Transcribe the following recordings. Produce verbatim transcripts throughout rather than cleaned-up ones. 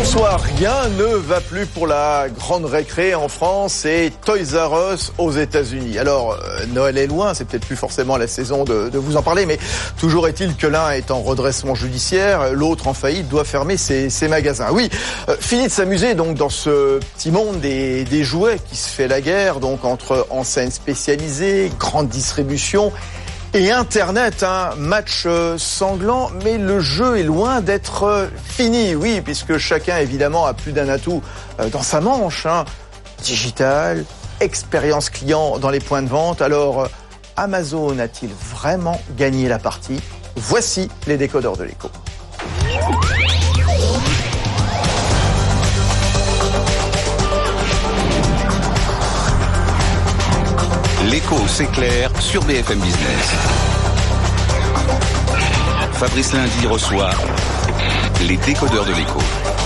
Bonsoir, rien ne va plus pour la grande récré en France et Toys R Us aux États-Unis. Alors, euh, Noël est loin, c'est peut-être plus forcément la saison de, de vous en parler, mais toujours est-il que l'un est en redressement judiciaire, l'autre en faillite doit fermer ses, ses magasins. Oui, euh, fini de s'amuser donc dans ce petit monde des, des jouets qui se fait la guerre, donc entre enseignes spécialisées, grande distribution et Internet, un match sanglant, mais le jeu est loin d'être fini, oui, puisque chacun, évidemment, a plus d'un atout dans sa manche, hein. Digital, expérience client dans les points de vente. Alors, Amazon a-t-il vraiment gagné la partie ? Voici les décodeurs de l'écho. L'écho s'éclaire sur B F M Business. Fabrice Lundi reçoit les décodeurs de l'écho.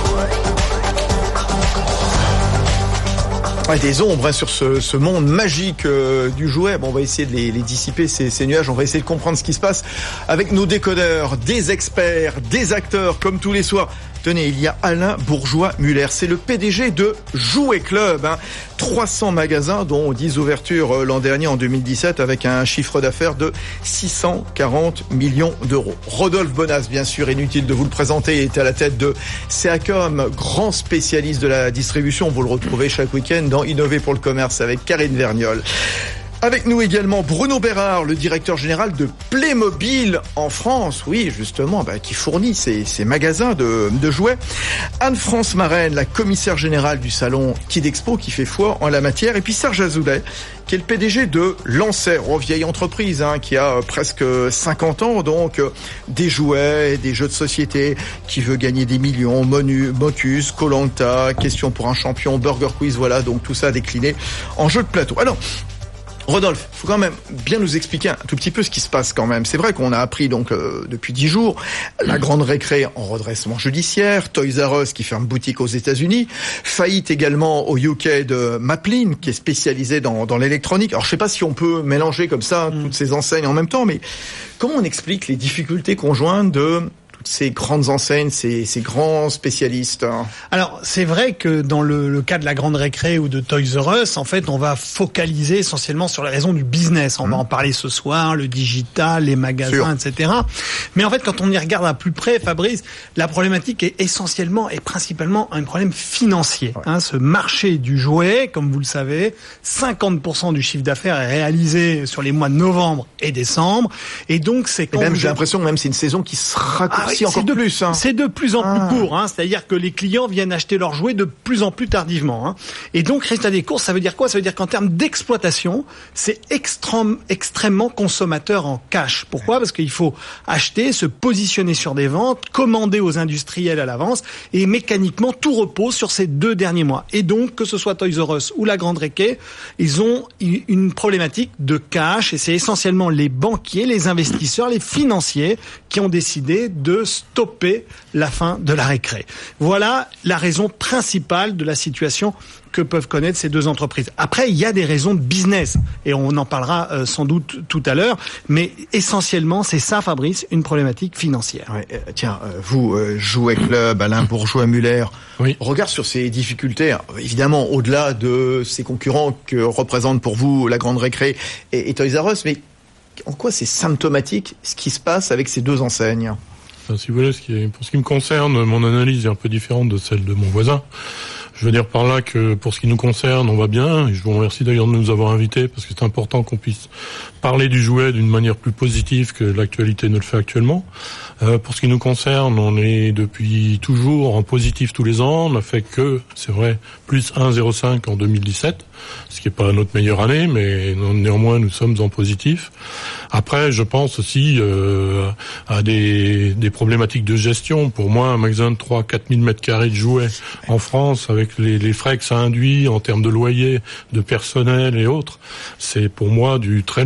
Ouais, des ombres hein, sur ce, ce monde magique euh, du jouet. Bon, on va essayer de les, les dissiper, ces, ces nuages. On va essayer de comprendre ce qui se passe avec nos décodeurs, des experts, des acteurs, comme tous les soirs. Tenez, il y a Alain Bourgeois-Muller. C'est le P D G de Jouet Club. Hein. trois cents magasins, dont dix ouvertures l'an dernier, en deux mille dix-sept, avec un chiffre d'affaires de six cent quarante millions d'euros. Rodolphe Bonas, bien sûr, inutile de vous le présenter, est à la tête de Seacom, grand spécialiste de la distribution. Vous le retrouvez chaque week-end dans Innover pour le commerce avec Karine Vergnol. Avec nous également Bruno Bérard, le directeur général de Playmobil en France, oui justement, bah, qui fournit ces, ces magasins de, de jouets. Anne-France Marraine, la commissaire générale du salon Kid Expo, qui fait foi en la matière. Et puis Serge Azoulay, qui est le P D G de Lancer, oh, vieille entreprise hein, qui a presque cinquante ans, donc euh, des jouets, des jeux de société, qui veut gagner des millions, Monu, Motus, Koh-Lanta, Question pour un champion, Burger Quiz, voilà, donc tout ça décliné en jeu de plateau. Alors, Rodolphe, faut quand même bien nous expliquer un tout petit peu ce qui se passe quand même. C'est vrai qu'on a appris donc euh, depuis dix jours la grande récré en redressement judiciaire, Toys R Us qui ferme boutique aux États-Unis, faillite également au U K de Maplin qui est spécialisé dans, dans l'électronique. Alors je sais pas si on peut mélanger comme ça toutes ces enseignes en même temps, mais comment on explique les difficultés conjointes de toutes ces grandes enseignes, ces, ces grands spécialistes? Alors, c'est vrai que dans le, le cas de la grande récré ou de Toys R Us, en fait, on va focaliser essentiellement sur les raisons du business. On mmh. va en parler ce soir, le digital, les magasins, Sûr. et cetera. Mais en fait, quand on y regarde à plus près, Fabrice, la problématique est essentiellement et principalement un problème financier. Ouais. Hein, ce marché du jouet, comme vous le savez, cinquante pour cent du chiffre d'affaires est réalisé sur les mois de novembre et décembre. Et donc, c'est quand et même, vous... j'ai l'impression que même c'est une saison qui se raccourcit. Ah, Si encore de plus, hein. C'est de plus en ah. plus court, hein. C'est-à-dire que les clients viennent acheter leurs jouets de plus en plus tardivement, hein. Et donc, résultat des courses, ça veut dire quoi? Ça veut dire qu'en termes d'exploitation, c'est extrêmement, extrêmement consommateur en cash. Pourquoi? Parce qu'il faut acheter, se positionner sur des ventes, commander aux industriels à l'avance, et mécaniquement, tout repose sur ces deux derniers mois. Et donc, que ce soit Toys R Us ou la Grande Récré, ils ont une problématique de cash, et c'est essentiellement les banquiers, les investisseurs, les financiers qui ont décidé de stopper la fin de la récré. Voilà la raison principale de la situation que peuvent connaître ces deux entreprises. Après, il y a des raisons de business, et on en parlera euh, sans doute tout à l'heure, mais essentiellement, c'est ça, Fabrice, une problématique financière. Ouais, euh, tiens, euh, vous, euh, Jouet Club, Alain Bourgeois-Muller, oui. Regarde sur ces difficultés, hein, évidemment, au-delà de ces concurrents que représentent pour vous la Grande Récré et, et Toys R Us, mais en quoi c'est symptomatique ce qui se passe avec ces deux enseignes? Si vous voulez, ce qui est, pour ce qui me concerne, mon analyse est un peu différente de celle de mon voisin. Je veux dire par là que pour ce qui nous concerne, on va bien. Et je vous remercie d'ailleurs de nous avoir invités parce que c'est important qu'on puisse parler du jouet d'une manière plus positive que l'actualité ne le fait actuellement. Euh, pour ce qui nous concerne, on est depuis toujours en positif tous les ans. On n'a fait que, c'est vrai, plus un virgule zéro cinq en deux mille dix-sept, ce qui n'est pas notre meilleure année, mais néanmoins nous sommes en positif. Après, je pense aussi euh, à des, des problématiques de gestion. Pour moi, un magasin de trois à quatre mille mètres carrés de jouets en France, avec les, les frais que ça induit en termes de loyer, de personnel et autres, c'est pour moi du très lourd.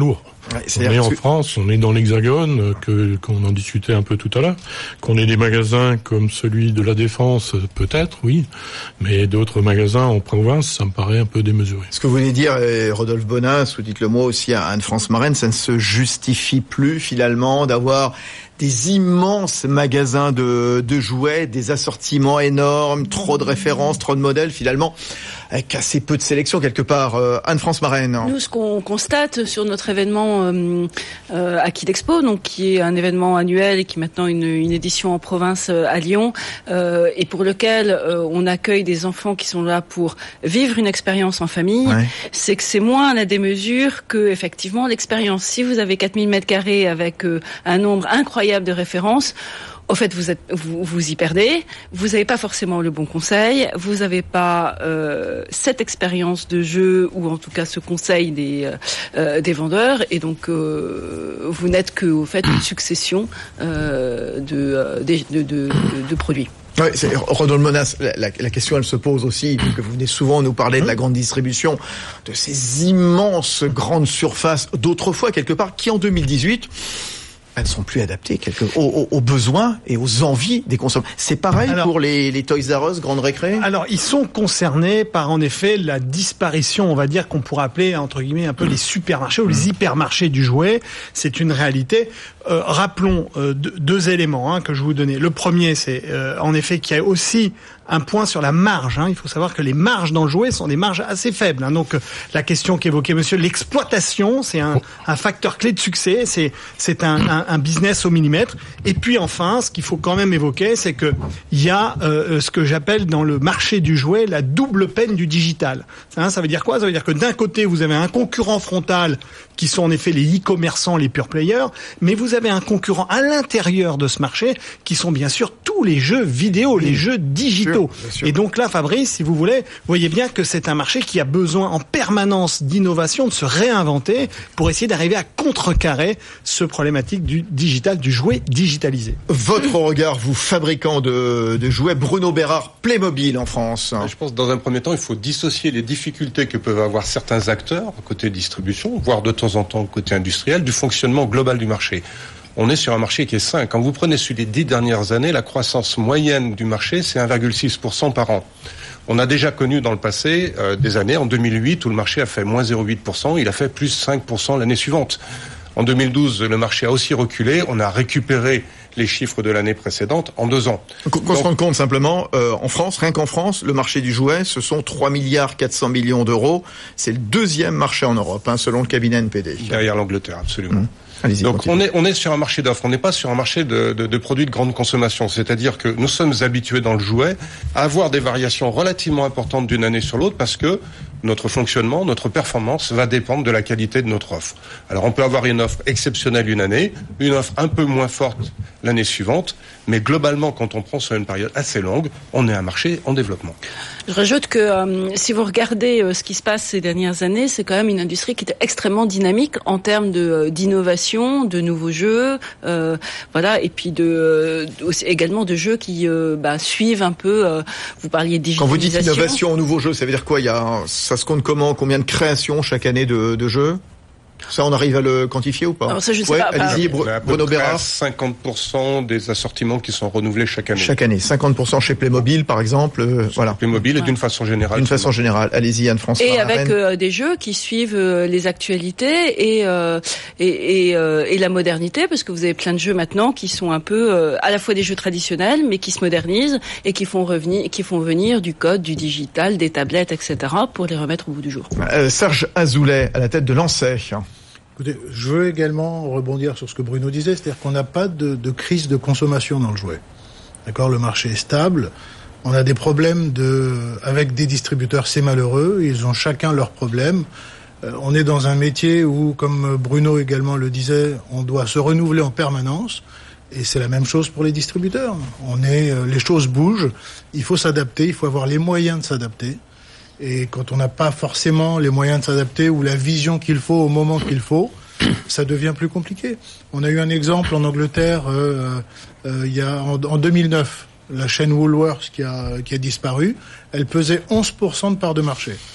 Ouais, on est en que... France, on est dans l'Hexagone, que qu'on en discutait un peu tout à l'heure, qu'on ait des magasins comme celui de la Défense, peut-être, oui, mais d'autres magasins en province, ça me paraît un peu démesuré. Ce que vous voulez dire, Rodolphe Bonas, ou dites-le moi aussi à Anne-France Marraine, ça ne se justifie plus finalement d'avoir des immenses magasins de, de jouets, des assortiments énormes, trop de références, trop de modèles finalement, avec assez peu de sélection quelque part. Euh, Anne-France Marraine. Nous, ce qu'on constate sur notre événement euh, euh, à Kid Expo, donc qui est un événement annuel et qui est maintenant une, une édition en province euh, à Lyon, euh, et pour lequel euh, on accueille des enfants qui sont là pour vivre une expérience en famille, ouais. c'est que c'est moins à la démesure que effectivement l'expérience. Si vous avez quatre mille mètres carrés avec euh, un nombre incroyable de références, au fait, vous êtes, vous, vous y perdez. Vous n'avez pas forcément le bon conseil. Vous n'avez pas euh, cette expérience de jeu ou en tout cas ce conseil des euh, des vendeurs. Et donc, euh, vous n'êtes que au fait une succession euh, de, de, de, de, de produits. Oui, c'est Rodolphe Bonas, la, la, la question elle se pose aussi, puisque vous venez souvent nous parler de la grande distribution, de ces immenses grandes surfaces d'autrefois quelque part, qui en deux mille dix-huit elles ne sont plus adaptées quelque, aux, aux, aux besoins et aux envies des consommateurs. C'est pareil alors, pour les, les Toys R Us, Grande Récré ? Alors, ils sont concernés par, en effet, la disparition, on va dire, qu'on pourrait appeler, entre guillemets, un peu les supermarchés ou les hypermarchés du jouet. C'est une réalité. Euh, rappelons euh, deux, deux éléments hein, que je vous donnais. Le premier, c'est euh, en effet qu'il y a aussi un point sur la marge. Hein. Il faut savoir que les marges dans le jouet sont des marges assez faibles. Hein. Donc, euh, la question qu'évoquait monsieur, l'exploitation, c'est un, un facteur clé de succès. C'est, c'est un, un, un business au millimètre. Et puis, enfin, ce qu'il faut quand même évoquer, c'est que il y a euh, ce que j'appelle dans le marché du jouet la double peine du digital. Hein, ça veut dire quoi ? Ça veut dire que d'un côté, vous avez un concurrent frontal qui sont en effet les e-commerçants, les pure players, mais vous avez un concurrent à l'intérieur de ce marché qui sont bien sûr tous les jeux vidéo, les jeux digitaux. Bien sûr. Et donc là, Fabrice, si vous voulez, vous voyez bien que c'est un marché qui a besoin en permanence d'innovation, de se réinventer pour essayer d'arriver à contrecarrer ce problématique du digital, du jouet digitalisé. Votre regard, vous fabricant de, de jouets, Bruno Bérard, Playmobil en France. Je pense que dans un premier temps, il faut dissocier les difficultés que peuvent avoir certains acteurs côté distribution, voire de temps en temps côté industriel, du fonctionnement global du marché. On est sur un marché qui est sain. Quand vous prenez sur les dix dernières années, la croissance moyenne du marché, c'est un virgule six pour cent par an. On a déjà connu dans le passé euh, des années, en deux mille huit, où le marché a fait moins zéro virgule huit pour cent, il a fait plus cinq pour cent l'année suivante. En deux mille douze, le marché a aussi reculé, on a récupéré les chiffres de l'année précédente en deux ans. Qu'on se rende compte simplement, euh, en France, rien qu'en France, le marché du jouet, ce sont trois milliards quatre cents millions d'euros. C'est le deuxième marché en Europe, hein, selon le cabinet N P D. Derrière l'Angleterre, absolument. Mmh. Allez-y, Donc on est on est sur un marché d'offres, on n'est pas sur un marché de, de, de produits de grande consommation. C'est-à-dire que nous sommes habitués dans le jouet à avoir des variations relativement importantes d'une année sur l'autre parce que notre fonctionnement, notre performance va dépendre de la qualité de notre offre. Alors on peut avoir une offre exceptionnelle une année, une offre un peu moins forte l'année suivante, mais globalement quand on prend sur une période assez longue, on est un marché en développement. Je rajoute que euh, si vous regardez euh, ce qui se passe ces dernières années, c'est quand même une industrie qui est extrêmement dynamique en termes de euh, d'innovation, de nouveaux jeux, euh, voilà, et puis de euh, aussi, également de jeux qui euh, bah, suivent un peu. Euh, vous parliez de digitalisation. Quand vous dites innovation, nouveaux jeux, ça veut dire quoi ? Il y a, ça se compte comment ? Combien de créations chaque année de, de jeux ? Ça, on arrive à le quantifier ou pas ? Alors ça, je sais ouais, pas. Allez-y, Br- Bruno Bérard. cinquante pour cent des assortiments qui sont renouvelés chaque année. Chaque année, cinquante pour cent chez Playmobil, par exemple. Euh, voilà. Playmobil, ouais. Et d'une façon générale. D'une façon générale. Allez-y, Anne-France. Et avec euh, des jeux qui suivent euh, les actualités et euh, et et, euh, et la modernité, parce que vous avez plein de jeux maintenant qui sont un peu euh, à la fois des jeux traditionnels, mais qui se modernisent et qui font revenir, qui font venir du code, du digital, des tablettes, et cetera, pour les remettre au bout du jour. Euh, Serge Azoulay, à la tête de Lancet. Écoutez, je veux également rebondir sur ce que Bruno disait, c'est-à-dire qu'on n'a pas de, de crise de consommation dans le jouet. D'accord, le marché est stable. On a des problèmes de, avec des distributeurs, c'est malheureux. Ils ont chacun leurs problèmes. Euh, on est dans un métier où, comme Bruno également le disait, on doit se renouveler en permanence. Et c'est la même chose pour les distributeurs. On est, euh, les choses bougent. Il faut s'adapter. Il faut avoir les moyens de s'adapter. Et quand on n'a pas forcément les moyens de s'adapter ou la vision qu'il faut au moment qu'il faut, ça devient plus compliqué. On a eu un exemple en Angleterre euh, euh, il y a en, en deux mille neuf, la chaîne Woolworths qui a qui a disparu. Elle pesait onze pour cent de part de marché.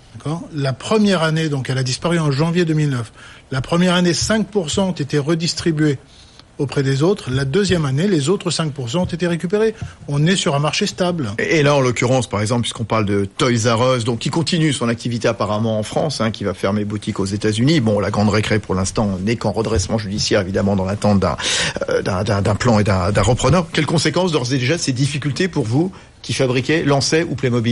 D'accord ? La première année, donc elle a disparu en janvier deux mille neuf. La première année, cinq pour cent ont été redistribués auprès des autres. La deuxième année, les autres cinq pour cent ont été récupérés. On est sur un marché stable. Et là, en l'occurrence, par exemple, puisqu'on parle de Toys R Us, donc qui continue son activité apparemment en France, hein, qui va fermer boutique aux États-Unis. Bon, la Grande Récré, pour l'instant, n'est qu'en redressement judiciaire, évidemment, dans l'attente d'un, euh, d'un, d'un, d'un plan et d'un, d'un repreneur. Quelles conséquences, d'ores et déjà, ces difficultés pour vous qui fabriquez Lancet ou Playmobil ?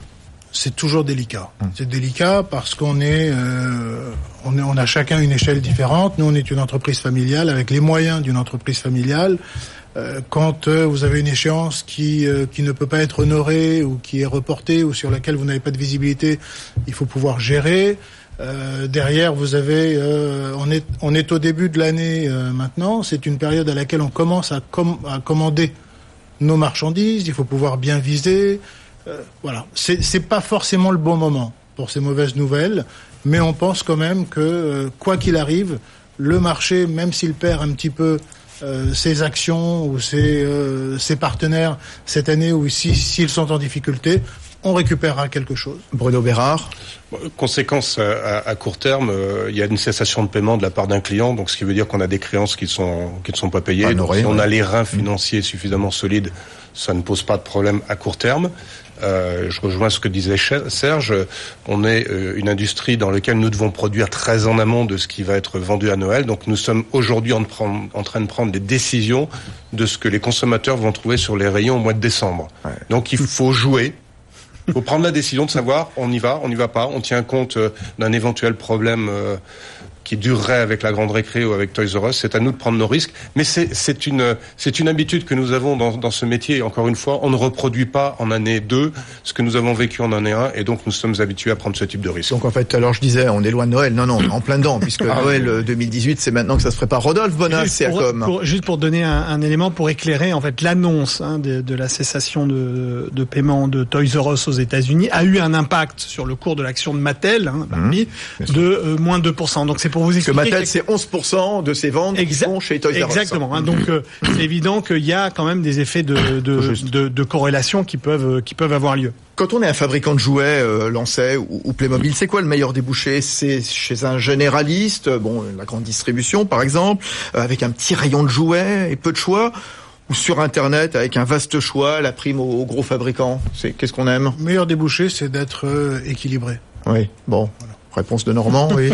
C'est toujours délicat. C'est délicat parce qu'on est, euh, on est, on a chacun une échelle différente. Nous, on est une entreprise familiale avec les moyens d'une entreprise familiale. Euh, quand euh, vous avez une échéance qui euh, qui ne peut pas être honorée ou qui est reportée ou sur laquelle vous n'avez pas de visibilité, il faut pouvoir gérer. Euh, derrière, vous avez, euh, on est, on est au début de l'année euh, maintenant. C'est une période à laquelle on commence à, com- à commander nos marchandises. Il faut pouvoir bien viser. Euh, voilà, c'est, c'est pas forcément le bon moment pour ces mauvaises nouvelles, mais on pense quand même que euh, quoi qu'il arrive, le marché, même s'il perd un petit peu euh, ses actions ou ses, euh, ses partenaires cette année, ou si, s'ils sont en difficulté, on récupérera quelque chose. Bruno Bérard. Conséquence à, à court terme, euh, il y a une cessation de paiement de la part d'un client, donc ce qui veut dire qu'on a des créances qui sont qui ne sont pas payées. Donc, si on a les reins financiers suffisamment solides, ça ne pose pas de problème à court terme. Euh, je rejoins ce que disait Serge. On est euh, une industrie dans laquelle nous devons produire très en amont de ce qui va être vendu à Noël. Donc nous sommes aujourd'hui en, prendre, en train de prendre des décisions de ce que les consommateurs vont trouver sur les rayons au mois de décembre. Ouais. Donc il faut jouer. Il faut prendre la décision de savoir on y va, on n'y va pas. On tient compte euh, d'un éventuel problème euh, qui durerait avec la Grande Récré ou avec Toys R Us. C'est à nous de prendre nos risques. Mais c'est, c'est une, c'est une habitude que nous avons dans, dans ce métier. Et encore une fois, on ne reproduit pas en année deux ce que nous avons vécu en année un. Et donc, nous sommes habitués à prendre ce type de risque. Donc, en fait, alors je disais, on est loin de Noël. Non, non, on est en plein dedans, puisque ah, Noël deux mille dix-huit, c'est maintenant que ça se prépare. Rodolphe Bonas, c'est à com. Pour, juste pour donner un, un élément pour éclairer, en fait, l'annonce hein, de, de la cessation de, de paiement de Toys R Us aux États-Unis a eu un impact sur le cours de l'action de Mattel, hein, mmh, de euh, moins deux pour cent. Donc, c'est pour vous expliquer. Que Mattel, c'est onze pour cent de ses ventes exa- qui sont chez Toys R Us. Exactement. Hein, donc euh, c'est évident qu'il y a quand même des effets de, de, de, de corrélation qui peuvent qui peuvent avoir lieu. Quand on est un fabricant de jouets, euh, Lancet ou, ou Playmobil, c'est quoi le meilleur débouché ? C'est chez un généraliste, bon, la grande distribution par exemple, euh, avec un petit rayon de jouets et peu de choix, ou sur Internet avec un vaste choix, la prime aux, aux gros fabricants. C'est qu'est-ce qu'on aime ? Le meilleur débouché, c'est d'être euh, équilibré. Oui. Bon. Voilà. Réponse de Normand, oui.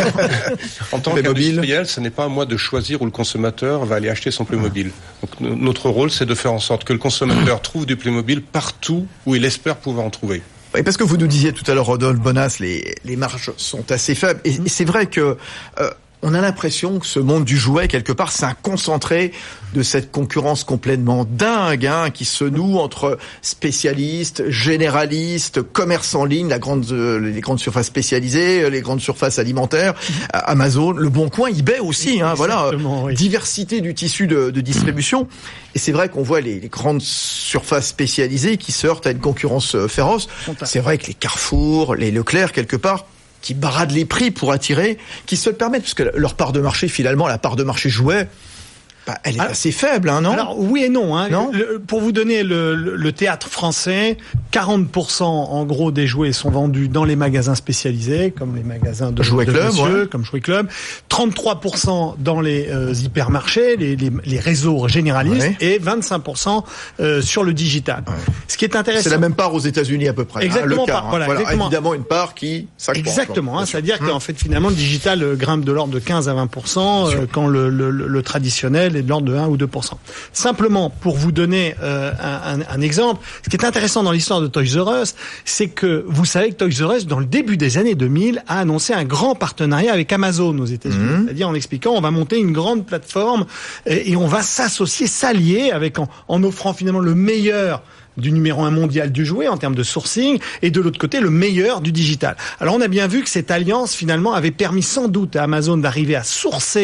En tant qu'industriel, ce n'est pas à moi de choisir où le consommateur va aller acheter son Playmobil. Donc, notre rôle, c'est de faire en sorte que le consommateur trouve du Playmobil partout où il espère pouvoir en trouver. Et parce que vous nous disiez tout à l'heure, Rodolphe Bonas, les, les marges sont assez faibles. Et, et c'est vrai que euh, on a l'impression que ce monde du jouet, quelque part, c'est un concentré de cette concurrence complètement dingue, hein, qui se noue entre spécialistes, généralistes, commerce en ligne, la grande, euh, les grandes surfaces spécialisées, les grandes surfaces alimentaires, Amazon, Le Bon Coin, eBay aussi, hein, voilà, oui. Diversité du tissu de, de distribution. Et c'est vrai qu'on voit les, les grandes surfaces spécialisées qui se heurtent à une concurrence féroce. C'est vrai que les Carrefour, les Leclerc, quelque part, qui baradent les prix pour attirer, qui se le permettent, parce que leur part de marché, finalement, la part de marché jouet, bah, elle est alors, assez faible, hein, non ? Alors oui et non. Hein. non le, pour vous donner le, le, le théâtre français, quarante pour cent en gros des jouets sont vendus dans les magasins spécialisés, comme les magasins de Jouet Club, monsieur, ouais. comme Jouet Club. trente-trois pour cent dans les euh, hypermarchés, les, les, les réseaux généralistes, ouais. Et vingt-cinq pour cent euh, sur le digital. Ouais. Ce qui est intéressant. C'est la même part aux États-Unis à peu près. Exactement. Hein, le quart, par, hein. voilà, voilà, exactement. Évidemment une part qui s'accroît. Exactement. Hein, c'est-à-dire hum. qu'en fait finalement le digital euh, grimpe de l'ordre de quinze à vingt pour cent euh, quand le, le, le, le traditionnel est de l'ordre de un ou deux pour cent. Simplement, pour vous donner euh, un, un, un exemple, ce qui est intéressant dans l'histoire de Toys R Us, c'est que vous savez que Toys R Us, dans le début des années deux mille, a annoncé un grand partenariat avec Amazon aux États-Unis. Mmh. C'est-à-dire en expliquant, on va monter une grande plateforme et, et on va s'associer, s'allier avec en, en offrant finalement le meilleur du numéro un mondial du jouet en termes de sourcing et de l'autre côté le meilleur du digital. Alors on a bien vu que cette alliance finalement avait permis sans doute à Amazon d'arriver à sourcer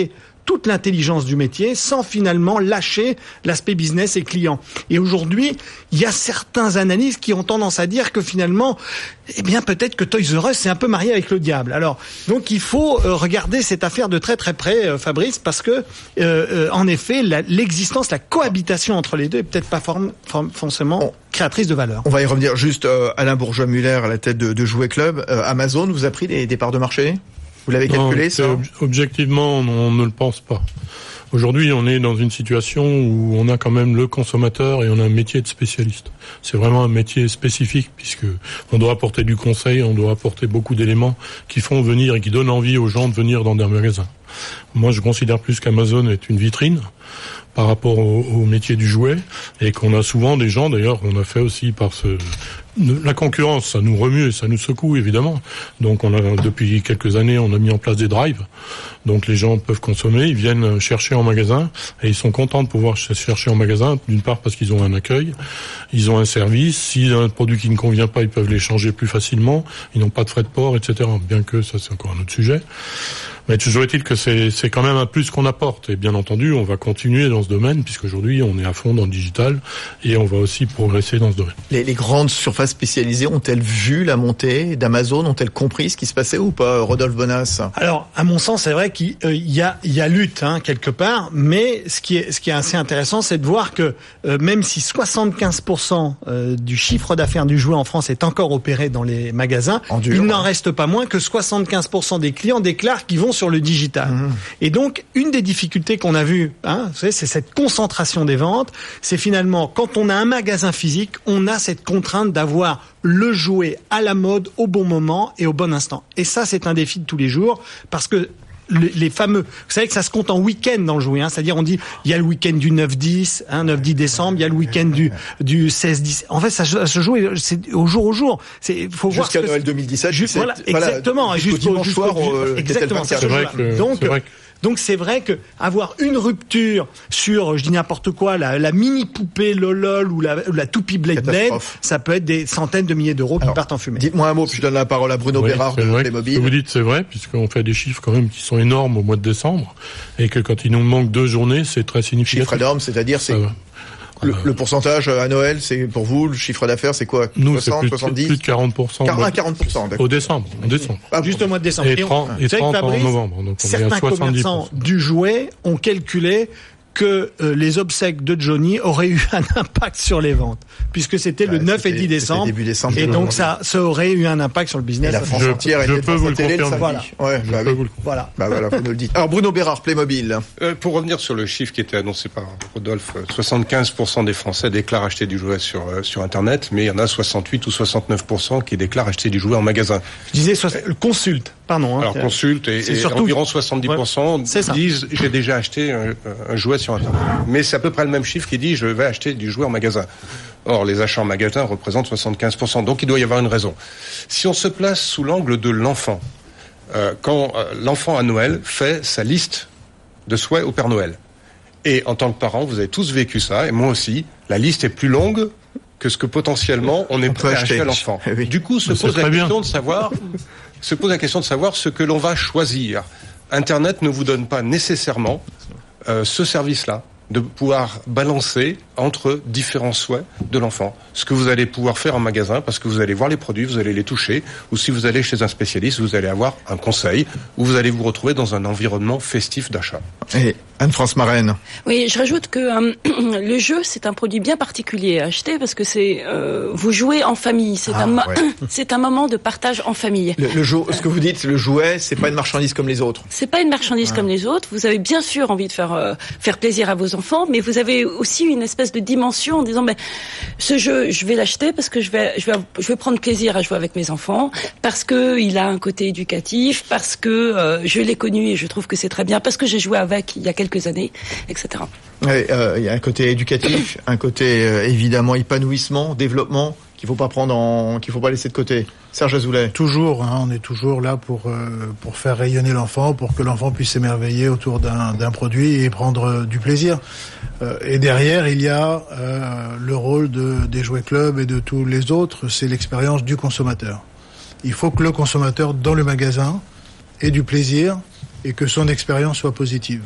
toute l'intelligence du métier sans finalement lâcher l'aspect business et client. Et aujourd'hui, il y a certains analystes qui ont tendance à dire que finalement, eh bien peut-être que Toys R Us s'est un peu marié avec le diable. Alors donc il faut euh, regarder cette affaire de très très près, euh, Fabrice, parce que euh, euh, en effet la, l'existence, la cohabitation entre les deux est peut-être pas form, form, forcément créatrice de valeur. On va y revenir. Juste euh, Alain Bourgeois-Muller à la tête de, de Jouet Club. Euh, Amazon vous a pris des, des parts de marché? Vous l'avez calculé, non, ça ob- Objectivement, on ne le pense pas. Aujourd'hui, on est dans une situation où on a quand même le consommateur et on a un métier de spécialiste. C'est vraiment un métier spécifique puisque on doit apporter du conseil, on doit apporter beaucoup d'éléments qui font venir et qui donnent envie aux gens de venir dans des magasins. Moi, je considère plus qu'Amazon est une vitrine par rapport au, au métier du jouet et qu'on a souvent des gens, d'ailleurs, on a fait aussi par ce... La concurrence, ça nous remue et ça nous secoue, évidemment. Donc, on a, depuis quelques années, on a mis en place des drives. Donc, les gens peuvent consommer, ils viennent chercher en magasin et ils sont contents de pouvoir chercher en magasin, d'une part parce qu'ils ont un accueil, ils ont un service. S'il y a un produit qui ne convient pas, ils peuvent l'échanger plus facilement. Ils n'ont pas de frais de port, et cetera. Bien que ça, c'est encore un autre sujet. Mais toujours est-il que c'est, c'est quand même un plus qu'on apporte. Et bien entendu, on va continuer dans ce domaine, puisqu'aujourd'hui, on est à fond dans le digital et on va aussi progresser dans ce domaine. Les, les grandes surfaces spécialisées ont-elles vu la montée d'Amazon? Ont-elles compris ce qui se passait ou pas, Rodolphe Bonas? Alors, à mon sens, c'est vrai qu'il euh, y a, il y a lutte, hein, quelque part. Mais ce qui est, ce qui est assez intéressant, c'est de voir que euh, même si soixante-quinze pour cent euh, du chiffre d'affaires du jouet en France est encore opéré dans les magasins, dur, il n'en ouais. reste pas moins que soixante-quinze pour cent des clients déclarent qu'ils vont sur le digital. Mmh. Et donc, une des difficultés qu'on a vues, hein, vous savez, c'est cette concentration des ventes. C'est finalement, quand on a un magasin physique, on a cette contrainte d'avoir le jouet à la mode, au bon moment et au bon instant. Et ça, c'est un défi de tous les jours, parce que les, les fameux, vous savez que ça se compte en week-end dans le jouet, hein, c'est-à-dire on dit il y a le week-end du neuf dix, hein, neuf dix décembre, il y a le week-end du du seize dix. En fait, ça, ça se joue c'est au jour au jour. C'est faut voir jusqu'à Noël deux mille dix-sept. Juste, voilà, exactement, voilà, jusqu'au dimanche soir, euh, exactement. Ça se joue là. Donc c'est vrai que Donc c'est vrai que avoir une rupture sur, je dis n'importe quoi, la, la mini poupée Lolol ou la, ou la toupie Blade Blade, ça peut être des centaines de milliers d'euros qui Alors, partent en fumée. Dites-moi un mot, puis je donne la parole à Bruno oui, Bérard de Playmobil. Ce que vous dites, c'est vrai, puisqu'on fait des chiffres quand même qui sont énormes au mois de décembre, et que quand il nous manque deux journées, c'est très significatif. Chiffre énorme, c'est-à-dire c'est... Le, le pourcentage à Noël, c'est pour vous, le chiffre d'affaires, c'est quoi? Nous, soixante, c'est plus, soixante-dix plus de quarante pour cent. quarante pour cent, d'accord. Au décembre, en décembre. Ah, juste au mois de décembre. Et trente, et trente en novembre. Donc on certains est à soixante-dix pour cent. Commerçants du jouet ont calculé que euh, les obsèques de Johnny auraient eu un impact sur les ventes, puisque c'était ouais, le neuf et dix décembre, début décembre, et donc ça, ça aurait eu un impact sur le business. Et la France entière je, je peux vous le télé, confirmer. Voilà. Ouais, bah, oui. le voilà. Bah voilà, vous nous le dites. Alors Bruno Bérard, Playmobil. Euh, pour revenir sur le chiffre qui était annoncé par Rodolphe, soixante-quinze pour cent des Français déclarent acheter du jouet sur euh, sur Internet, mais il y en a soixante-huit ou soixante-neuf pour cent qui déclarent acheter du jouet en magasin. Je disais so- le consulte. Pardon. Hein, Alors consulte et, et surtout... environ soixante-dix pour cent ouais, disent j'ai déjà acheté un, un jouet sur Internet. Mais c'est à peu près le même chiffre qui dit je vais acheter du jouet en magasin. Or les achats en magasin représentent soixante-quinze pour cent. Donc il doit y avoir une raison. Si on se place sous l'angle de l'enfant, euh, quand euh, l'enfant à Noël fait sa liste de souhaits au Père Noël, et en tant que parent vous avez tous vécu ça et moi aussi, la liste est plus longue que ce que potentiellement on est on prêt à acheter à l'enfant. Oui. Du coup se Mais pose la bien. question de savoir se pose la question de savoir ce que l'on va choisir. Internet ne vous donne pas nécessairement euh, ce service-là, de pouvoir balancer entre différents souhaits de l'enfant. Ce que vous allez pouvoir faire en magasin, parce que vous allez voir les produits, vous allez les toucher, ou si vous allez chez un spécialiste, vous allez avoir un conseil, ou vous allez vous retrouver dans un environnement festif d'achat. Et Anne-France Marraine. Oui, je rajoute que euh, le jeu, c'est un produit bien particulier à acheter, parce que c'est euh, vous jouez en famille. C'est, ah, un, ouais. c'est un moment de partage en famille. Le, le jou- ce que vous dites, le jouet, c'est pas une marchandise comme les autres. C'est pas une marchandise ah. comme les autres. Vous avez bien sûr envie de faire euh, faire plaisir à vos enfants, mais vous avez aussi une espèce de dimension en disant ben ce jeu je vais l'acheter parce que je vais je vais je vais prendre plaisir à jouer avec mes enfants, parce que il a un côté éducatif, parce que euh, je l'ai connu et je trouve que c'est très bien, parce que j'ai joué avec il y a quelques années, et cetera. Il ouais, euh, y a un côté éducatif, un côté euh, évidemment épanouissement, développement qu'il faut pas prendre en qu'il faut pas laisser de côté. Serge Azoulay. Toujours, hein, on est toujours là pour euh, pour faire rayonner l'enfant, pour que l'enfant puisse s'émerveiller autour d'un d'un produit et prendre euh, du plaisir. Euh, et derrière, il y a euh, le rôle de des jouets clubs et de tous les autres, c'est l'expérience du consommateur. Il faut que le consommateur dans le magasin ait du plaisir et que son expérience soit positive.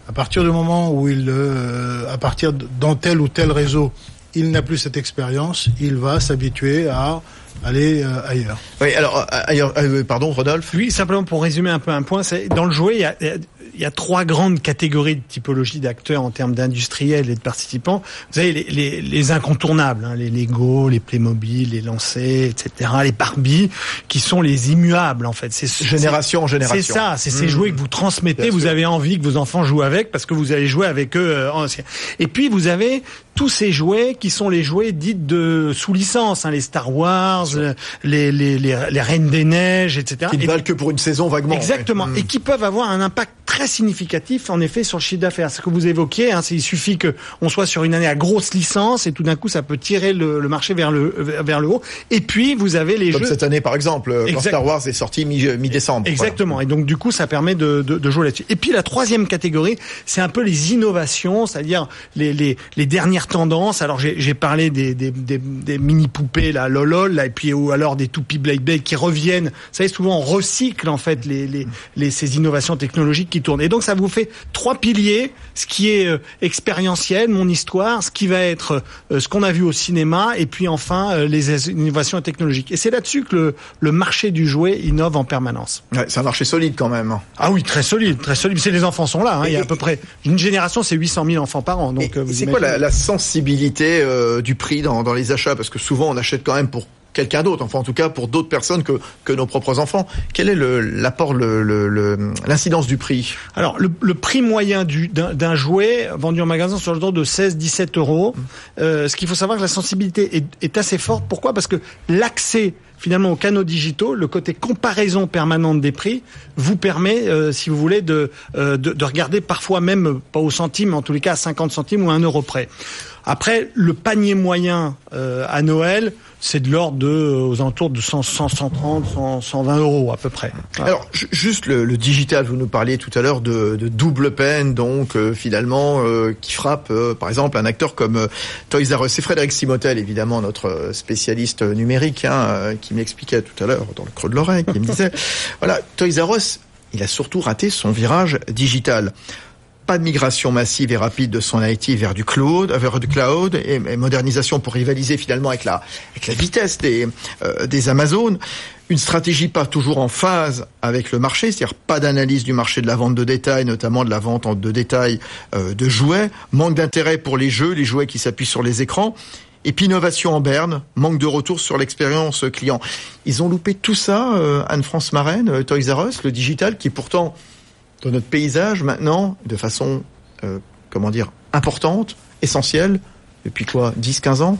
À partir du moment où il, euh, à partir de, dans tel ou tel réseau, il n'a plus cette expérience, il va s'habituer à aller euh, ailleurs. Oui, alors ailleurs, euh, pardon, Rodolphe. Oui, simplement pour résumer un peu un point, c'est dans le jouet, il y a, il y a trois grandes catégories de typologie d'acteurs en termes d'industriels et de participants. Vous avez les, les, les incontournables, hein, les Lego, les Playmobil, les Lancers, et cetera, les Barbie, qui sont les immuables en fait. C'est génération en génération. C'est ça, c'est ces mmh. jouets que vous transmettez. Bien vous sûr. avez envie que vos enfants jouent avec parce que vous allez jouer avec eux. Euh, anciens. Et puis vous avez tous ces jouets qui sont les jouets dits de sous licence, hein, les Star Wars, les, les, les, les Reines des Neiges, et cetera. Qui ne et, valent que pour une saison vaguement. Exactement. Ouais. Et qui peuvent avoir un impact très significatif, en effet, sur le chiffre d'affaires. Ce que vous évoquiez, hein, c'est il suffit que on soit sur une année à grosse licence et tout d'un coup, ça peut tirer le, le marché vers le vers le haut. Et puis, vous avez les Comme jeux. cette année, par exemple, exact. Quand Star Wars est sorti mi, mi-décembre. Exactement. Voilà. Et donc, du coup, ça permet de, de, de jouer là-dessus. Et puis, la troisième catégorie, c'est un peu les innovations, c'est-à-dire les, les, les dernières tendances. Alors, j'ai, j'ai parlé des, des, des, des mini-poupées, là, lolol, là, et puis, ou alors des toupies Blade Blade qui reviennent. Vous savez, souvent, on recycle, en fait, les, les, les, ces innovations technologiques qui tournent. Et donc, ça vous fait trois piliers, ce qui est euh, expérientiel, mon histoire, ce qui va être euh, ce qu'on a vu au cinéma, et puis enfin euh, les innovations technologiques. Et c'est là-dessus que le, le marché du jouet innove en permanence. Ouais, c'est un marché solide quand même. Ah oui, très solide, très solide. C'est les enfants sont là. Hein. Et, il y a à peu près une génération, c'est huit cent mille enfants par an. Donc, et, euh, vous c'est imaginez... quoi la, la sensibilité euh, du prix dans, dans les achats? Parce que souvent on achète quand même pour quelqu'un d'autre, enfin en tout cas pour d'autres personnes que que nos propres enfants. Quel est le l'apport, le, le, le l'incidence du prix? Alors le, le prix moyen du d'un, d'un jouet vendu en magasin sur le dos de seize à dix-sept euros. Euh, ce qu'il faut savoir, que la sensibilité est, est assez forte. Pourquoi? Parce que l'accès finalement aux canaux digitaux, le côté comparaison permanente des prix, vous permet, euh, si vous voulez, de, euh, de de regarder parfois même pas au centime, mais en tous les cas à cinquante centimes ou à un euro près. Après, le panier moyen euh, à Noël, c'est de l'ordre de aux alentours de cent, cent, cent trente, cent, cent vingt euros à peu près. Voilà. Alors j- juste le, le digital, vous nous parliez tout à l'heure de, de double peine, donc euh, finalement euh, qui frappe euh, par exemple un acteur comme euh, Toys R Us. C'est Frédéric Simotel, évidemment notre spécialiste numérique, hein, euh, qui m'expliquait tout à l'heure dans le creux de l'oreille, qui me disait voilà, Toys R Us, il a surtout raté son virage digital. Pas de migration massive et rapide de son I T vers du cloud, vers du cloud et, et modernisation pour rivaliser finalement avec la avec la vitesse des euh, des Amazon. Une stratégie pas toujours en phase avec le marché, c'est-à-dire pas d'analyse du marché de la vente de détail, notamment de la vente de détail euh, de jouets. Manque d'intérêt pour les jeux, les jouets qui s'appuient sur les écrans. Et puis innovation en berne, manque de retour sur l'expérience client. Ils ont loupé tout ça, euh, Anne-France Marraine, euh, Toys R Us, le digital qui pourtant dans notre paysage maintenant, de façon, euh, comment dire, importante, essentielle, depuis quoi, dix à quinze ans?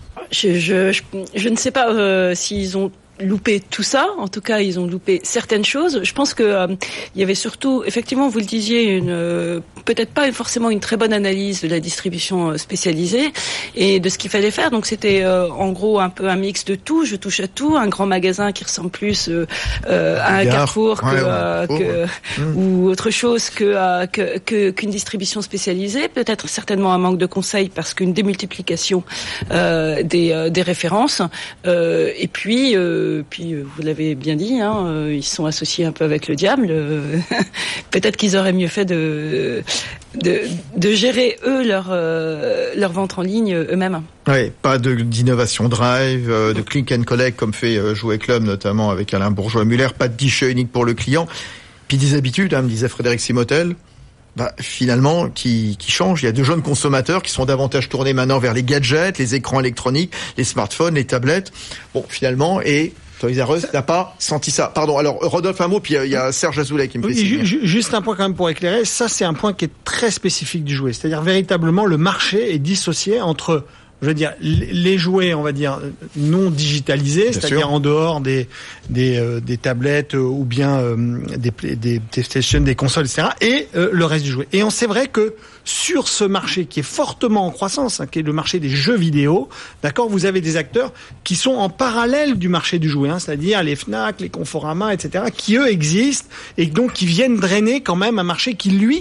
Je, je, je, je ne sais pas euh, s'ils ont loupé tout ça. En tout cas, ils ont loupé certaines choses. Je pense que euh, il y avait surtout, effectivement, vous le disiez, une euh, peut-être pas forcément une très bonne analyse de la distribution euh, spécialisée et de ce qu'il fallait faire. Donc c'était euh, en gros un peu un mix de tout. Je touche à tout. Un grand magasin qui ressemble plus euh, euh, à un Gare. Carrefour que, Ouais, ouais. euh, Oh, que ouais. Mmh. ou autre chose que, euh, que, que qu'une distribution spécialisée. Peut-être certainement un manque de conseils parce qu'une démultiplication euh, des euh, des références. Euh, et puis euh, Puis vous l'avez bien dit, hein, euh, ils sont associés un peu avec le diable. Euh, peut-être qu'ils auraient mieux fait de de, de gérer eux leur euh, leur vente en ligne eux-mêmes. Oui, pas de, d'innovation drive, euh, de click and collect comme fait euh, Jouet Club notamment avec Alain Bourgeois-Muller, pas de guichet unique pour le client. Puis des habitudes, hein, me disait Frédéric Simotel. Bah, finalement, qui, qui change. Il y a de jeunes consommateurs qui sont davantage tournés maintenant vers les gadgets, les écrans électroniques, les smartphones, les tablettes. Bon, finalement, et Toys R Us n'a pas senti ça. Pardon. Alors, Rodolphe, un mot, puis il y a Serge Azoulay qui me fait Oui, signe. ju- juste un point quand même pour éclairer. Ça, c'est un point qui est très spécifique du jouet. C'est-à-dire, véritablement, le marché est dissocié entre, je veux dire, les jouets, on va dire, non digitalisés, Bien c'est-à-dire sûr. en dehors des des, euh, des tablettes euh, ou bien euh, des, pla- des PlayStation, des consoles, et cetera, et euh, le reste du jouet. Et on sait vrai que sur ce marché qui est fortement en croissance, hein, qui est le marché des jeux vidéo, d'accord, vous avez des acteurs qui sont en parallèle du marché du jouet, hein, c'est-à-dire les Fnac, les Conforama, et cetera, qui eux existent et donc qui viennent drainer quand même un marché qui, lui,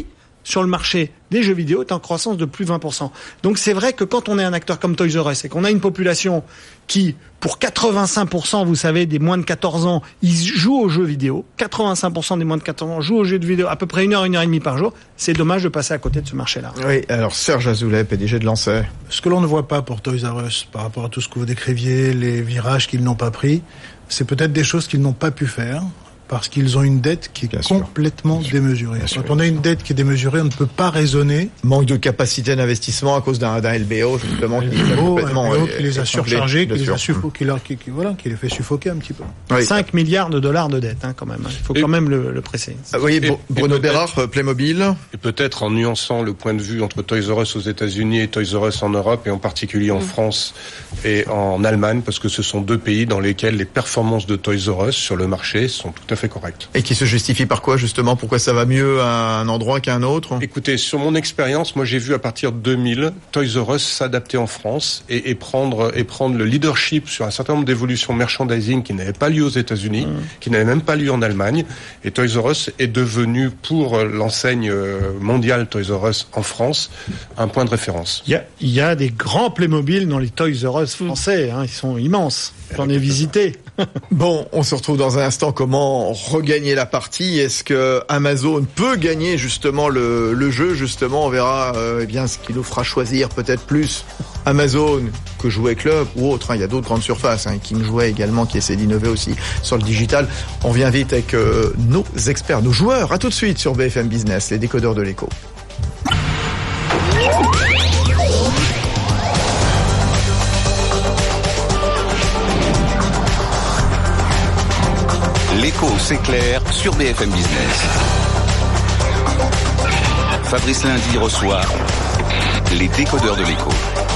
sur le marché des jeux vidéo est en croissance de plus de vingt pour cent. Donc c'est vrai que quand on est un acteur comme Toys R Us et qu'on a une population qui, pour quatre-vingt-cinq pour cent, vous savez, des moins de quatorze ans, ils jouent aux jeux vidéo, quatre-vingt-cinq pour cent des moins de quatorze ans jouent aux jeux de vidéo à peu près une heure, une heure et demie par jour, c'est dommage de passer à côté de ce marché-là. Oui, alors Serge Azoulay, P D G de Lancet. Ce que l'on ne voit pas pour Toys R Us, par rapport à tout ce que vous décriviez, les virages qu'ils n'ont pas pris, c'est peut-être des choses qu'ils n'ont pas pu faire, parce qu'ils ont une dette qui est Bien complètement sûr. démesurée. Bien Quand sûr. on a une dette qui est démesurée, on ne peut pas raisonner. Manque de capacité d'investissement à cause d'un, d'un L B O, justement, qui, L B O, complètement, L B O qui les a surchargés, qui les, a suffo- qui, leur, qui, qui, voilà, qui les fait suffoquer un petit peu. Oui. cinq milliards de dollars de dette, hein, quand même. Il faut et, quand même le, le préciser. Ah, oui, et, Bruno et Bérard, Playmobil. Et peut-être en nuançant le point de vue entre Toys R Us aux États-Unis et Toys R Us en Europe, et en particulier en mmh. France et en Allemagne, parce que ce sont deux pays dans lesquels les performances de Toys R Us sur le marché sont tout à fait correctes. Et qui se justifie par quoi, justement? Pourquoi ça va mieux à un endroit qu'à un autre? Écoutez, sur mon expérience, moi j'ai vu à partir de deux mille Toys R Us s'adapter en France et, et prendre et prendre le leadership sur un certain nombre d'évolutions merchandising qui n'avaient pas lieu aux États-Unis, mmh. qui n'avaient même pas lieu en Allemagne. Et Toys R Us est devenu, pour l'enseigne mondiale Toys R Us en France, un point de référence. Il y a, il y a des grands Playmobil dans les Toys R Us français, hein, ils sont immenses. J'en ai visité. Bon, on se retrouve dans un instant. Comment regagner la partie? Est-ce que Amazon peut gagner justement le, le jeu? Justement, on verra euh, eh bien ce qui nous fera choisir peut-être plus Amazon que Jouet Club ou autre. Hein. Il y a d'autres grandes surfaces, hein, King Jouet également qui essaie d'innover aussi sur le digital. On vient vite avec euh, nos experts, nos joueurs. À tout de suite sur B F M Business, les décodeurs de l'écho. L'écho s'éclaire sur B F M Business. Fabrice Lundi reçoit les décodeurs de l'écho.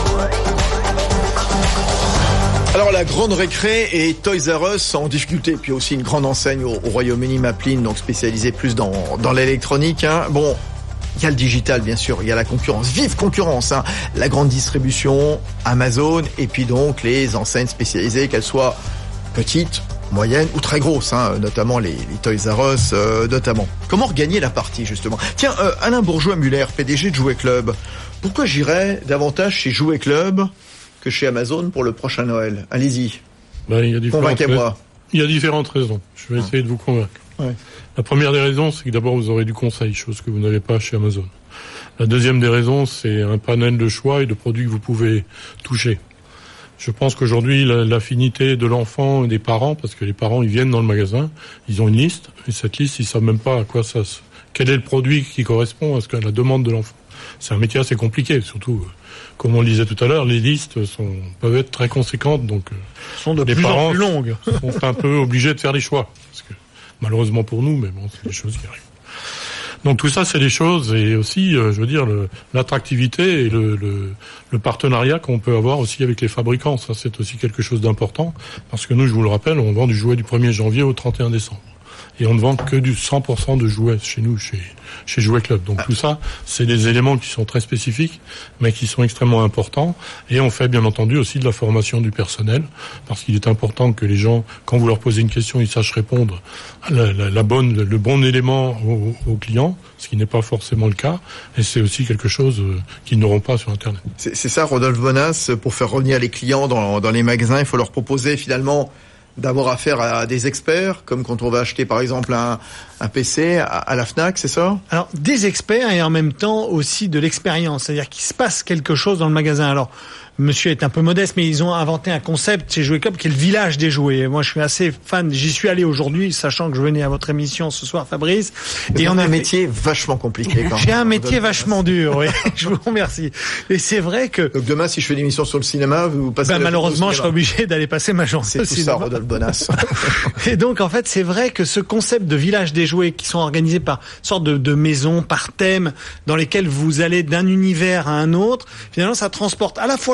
Alors la grande récré et Toys R Us en difficulté, puis aussi une grande enseigne au, au Royaume-Uni, Maplin, donc spécialisée plus dans, dans l'électronique. Hein. Bon, il y a le digital bien sûr, il y a la concurrence, vive concurrence, hein. La grande distribution, Amazon, et puis donc les enseignes spécialisées, qu'elles soient petites, moyenne ou très grosse, hein, notamment les, les Toys R Us, euh, notamment. Comment regagner la partie, justement? Tiens, euh, Alain Bourgeois-Muller, P D G de Jouet Club. Pourquoi j'irais davantage chez Jouet Club que chez Amazon pour le prochain Noël? Allez-y. Ben, il y a Convainquez-moi. Il y a différentes raisons. Je vais essayer ah. de vous convaincre. Ouais. La première des raisons, c'est que d'abord, vous aurez du conseil, chose que vous n'avez pas chez Amazon. La deuxième des raisons, c'est un panel de choix et de produits que vous pouvez toucher. Je pense qu'aujourd'hui, l'affinité de l'enfant et des parents, parce que les parents, ils viennent dans le magasin, ils ont une liste, et cette liste, ils savent même pas à quoi ça, quel est le produit qui correspond à ce que la demande de l'enfant. C'est un métier assez compliqué, surtout, comme on le disait tout à l'heure, les listes sont, peuvent être très conséquentes, donc, sont de les plus parents en plus longues. sont un peu obligés de faire des choix. Parce que, malheureusement pour nous, mais bon, c'est des choses qui arrivent. Donc tout ça, c'est des choses, et aussi, euh, je veux dire, le, l'attractivité et le, le, le partenariat qu'on peut avoir aussi avec les fabricants. Ça, c'est aussi quelque chose d'important, parce que nous, je vous le rappelle, on vend du jouet du premier janvier au trente et un décembre. Et on ne vend que du cent pour cent de jouets chez nous, chez, chez Jouet Club. Donc tout ça, c'est des éléments qui sont très spécifiques, mais qui sont extrêmement importants. Et on fait bien entendu aussi de la formation du personnel, parce qu'il est important que les gens, quand vous leur posez une question, ils sachent répondre à la, la, la bonne, le bon élément aux, aux clients, ce qui n'est pas forcément le cas. Et c'est aussi quelque chose qu'ils n'auront pas sur Internet. C'est, c'est ça, Rodolphe Bonas, pour faire revenir les clients dans, dans les magasins, il faut leur proposer finalement d'avoir affaire à des experts, comme quand on va acheter par exemple un, un P C à, à la Fnac, c'est ça? Alors, des experts et en même temps aussi de l'expérience, c'est-à-dire qu'il se passe quelque chose dans le magasin. Alors, monsieur est un peu modeste, mais ils ont inventé un concept chez Jouet Club qui est le village des jouets. Moi, je suis assez fan. J'y suis allé aujourd'hui, sachant que je venais à votre émission ce soir, Fabrice. Et on a un métier vachement compliqué. Quand J'ai un métier vachement dur, oui. Je vous remercie. Et c'est vrai que... Donc demain, si je fais une émission sur le cinéma, vous passez... Ben, malheureusement, je serai obligé d'aller passer ma journée au cinéma. C'est tout ça, Rodolphe Bonas. Et donc, en fait, c'est vrai que ce concept de village des jouets qui sont organisés par sorte de, de maisons, par thème, dans lesquelles vous allez d'un univers à un autre, finalement, ça transporte à la fois les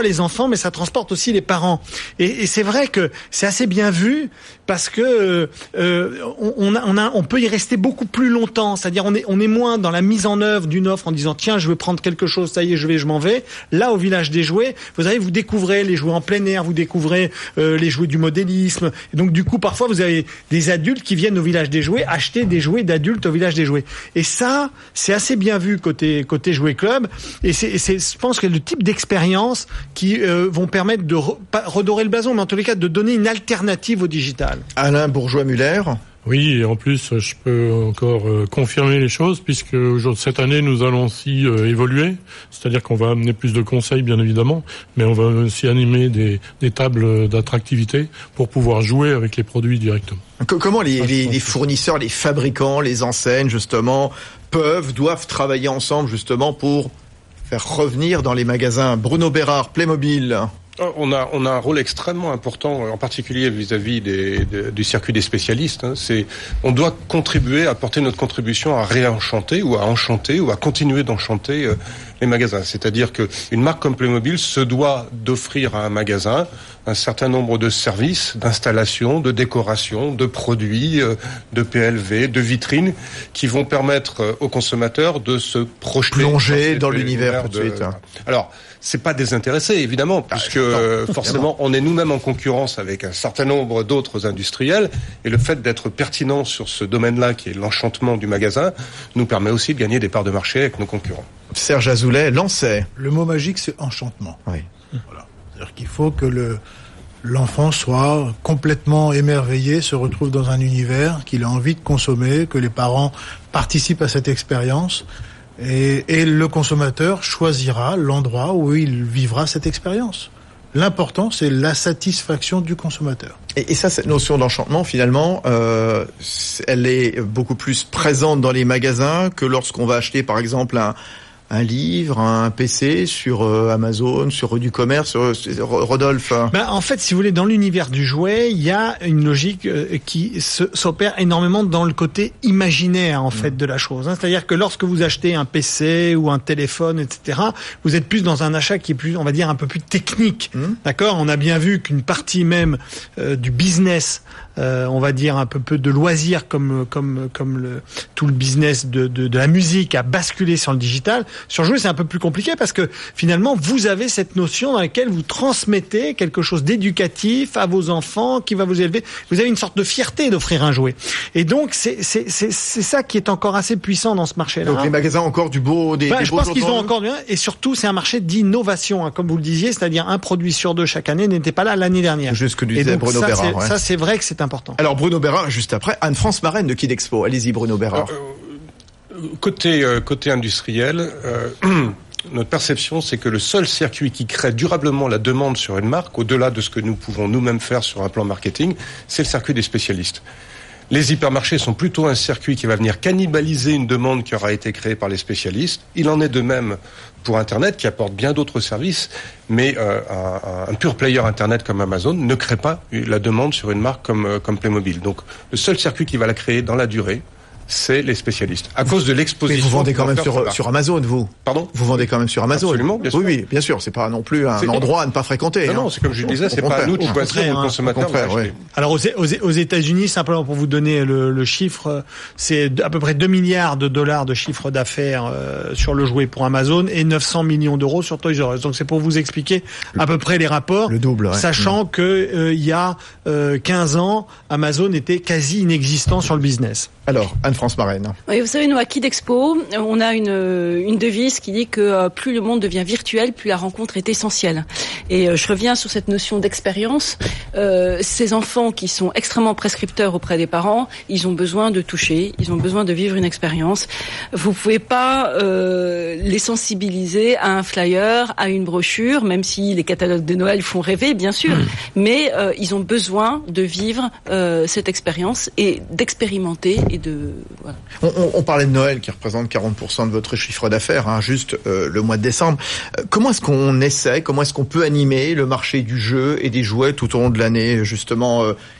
les enfants, mais ça transporte aussi les parents. Et, et c'est vrai que c'est assez bien vu parce que euh, on, on, a, on, a, on peut y rester beaucoup plus longtemps. C'est-à-dire on est, on est moins dans la mise en œuvre d'une offre en disant tiens, je veux prendre quelque chose, ça y est, je vais, je m'en vais. Là, au village des jouets, vous savez, vous découvrez les jouets en plein air, vous découvrez euh, les jouets du modélisme. Et donc du coup, parfois, vous avez des adultes qui viennent au village des jouets acheter des jouets d'adultes au village des jouets. Et ça, c'est assez bien vu côté côté jouet club. Et c'est, et c'est, je pense que le type d'expérience qui euh, vont permettre de re, pas redorer le blason, mais en tous les cas de donner une alternative au digital. Alain Bourgeois-Muller. Oui, et en plus, je peux encore euh, confirmer les choses, puisque cette année, nous allons aussi euh, évoluer. C'est-à-dire qu'on va amener plus de conseils, bien évidemment, mais on va aussi animer des, des tables d'attractivité pour pouvoir jouer avec les produits directement. Comment les, les, les fournisseurs, les fabricants, les enseignes, justement, peuvent, doivent travailler ensemble, justement, pour faire revenir dans les magasins? Bruno Bérard, Playmobil. On a, on a un rôle extrêmement important, en particulier vis-à-vis des, des, du circuit des spécialistes. Hein. C'est, on doit contribuer, apporter notre contribution à réenchanter ou à enchanter ou à continuer d'enchanter euh, les magasins. C'est-à-dire que une marque comme Playmobil se doit d'offrir à un magasin un certain nombre de services, d'installations, de décorations, de produits, euh, de P L V, de vitrines, qui vont permettre euh, aux consommateurs de se projeter, plonger dans l'univers tout de suite. Hein. Alors, c'est pas désintéressé, évidemment, puisque euh, forcément, on est nous-mêmes en concurrence avec un certain nombre d'autres industriels, et le fait d'être pertinent sur ce domaine-là, qui est l'enchantement du magasin, nous permet aussi de gagner des parts de marché avec nos concurrents. Serge Azoulay, Lancet. Le mot magique, c'est enchantement. Oui. Voilà. C'est-à-dire qu'il faut que le, l'enfant soit complètement émerveillé, se retrouve dans un univers qu'il a envie de consommer, que les parents participent à cette expérience. Et, et le consommateur choisira l'endroit où il vivra cette expérience. L'important, c'est la satisfaction du consommateur. Et, et ça, cette notion d'enchantement, finalement, euh, elle est beaucoup plus présente dans les magasins que lorsqu'on va acheter, par exemple, un, un livre, un P C sur euh, Amazon, sur du commerce, sur, sur Rodolphe. Ben, en fait, si vous voulez, dans l'univers du jouet, il y a une logique euh, qui se, s'opère énormément dans le côté imaginaire, en fait, mmh. de la chose. Hein. C'est-à-dire que lorsque vous achetez un P C ou un téléphone, et cetera, vous êtes plus dans un achat qui est plus, on va dire, un peu plus technique. Mmh. D'accord ? On a bien vu qu'une partie même euh, du business, euh, on va dire un peu peu de loisirs, comme comme comme le tout le business de de, de la musique a basculé sur le digital. Sur le jouet, c'est un peu plus compliqué parce que finalement, vous avez cette notion dans laquelle vous transmettez quelque chose d'éducatif à vos enfants qui va vous élever. Vous avez une sorte de fierté d'offrir un jouet. Et donc, c'est c'est c'est c'est ça qui est encore assez puissant dans ce marché-là. Donc les magasins ont encore du beau, des, ben, des je beaux pense qu'ils ont entendus. encore bien. Et surtout, c'est un marché d'innovation, hein, comme vous le disiez, c'est-à-dire un produit sur deux chaque année n'était pas là l'année dernière. Juste ce que disait Et donc, Bruno ça, Bérard. c'est, Ouais. ça, c'est vrai que c'est important. Alors Bruno Bérard, juste après, Anne-France Marraine de Kid Expo. Allez-y, Bruno Bérard. Euh, côté euh, côté industriel. Euh, Notre perception, c'est que le seul circuit qui crée durablement la demande sur une marque, au-delà de ce que nous pouvons nous-mêmes faire sur un plan marketing, c'est le circuit des spécialistes. Les hypermarchés sont plutôt un circuit qui va venir cannibaliser une demande qui aura été créée par les spécialistes. Il en est de même pour Internet, qui apporte bien d'autres services, mais euh, un, un pure player Internet comme Amazon ne crée pas la demande sur une marque comme, comme Playmobil. Donc, le seul circuit qui va la créer dans la durée, c'est les spécialistes. À cause de l'exposition. Mais vous vendez quand même sur, sur Amazon, vous. Pardon? Vous vendez quand même sur Amazon. Absolument, bien sûr. Oui, oui, bien sûr. C'est pas non plus un c'est... endroit à ne pas fréquenter. Non, hein. non, c'est comme je disais, c'est pas à nous de choisir le consommateur. Contraire, ouais. Alors aux, aux, aux États-Unis, simplement pour vous donner le, le chiffre, c'est à peu près deux milliards de dollars de chiffre d'affaires euh, sur le jouet pour Amazon et neuf cents millions d'euros sur Toys R Us. Donc c'est pour vous expliquer à peu près les rapports. Le double, ouais. Sachant mmh. que euh, il y a euh, quinze ans, Amazon était quasi inexistant sur le business. Alors, Anne-France Marraine. Oui, vous savez, nous, à Kid Expo, on a une, une devise qui dit que plus le monde devient virtuel, plus la rencontre est essentielle. Et je reviens sur cette notion d'expérience. Euh, ces enfants qui sont extrêmement prescripteurs auprès des parents, ils ont besoin de toucher, ils ont besoin de vivre une expérience. Vous pouvez pas euh, les sensibiliser à un flyer, à une brochure, même si les catalogues de Noël font rêver, bien sûr, mmh. mais euh, ils ont besoin de vivre euh, cette expérience et d'expérimenter et de voilà. On, on, on parlait de Noël qui représente quarante pour cent de votre chiffre d'affaires, hein, juste euh, le mois de décembre. Euh, comment est-ce qu'on essaie, comment est-ce qu'on peut animer le marché du jeu et des jouets tout au long de l'année? Justement, euh,